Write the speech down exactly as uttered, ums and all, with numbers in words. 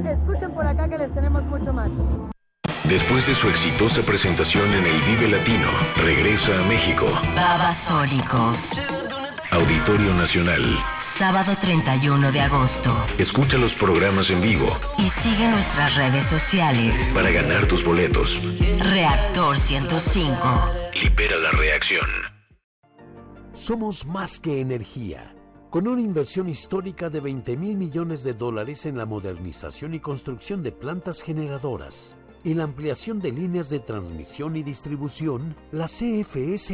Escuchen por acá que les tenemos mucho más. Después de su exitosa presentación en el Vive Latino, regresa a México. Babasónicos. Auditorio Nacional. Sábado treinta y uno de agosto. Escucha los programas en vivo. Y sigue nuestras redes sociales. Para ganar tus boletos. Reactor ciento cinco. Libera la reacción. Somos más que energía. Con una inversión histórica de veinte mil millones de dólares en la modernización y construcción de plantas generadoras y la ampliación de líneas de transmisión y distribución, la C F E se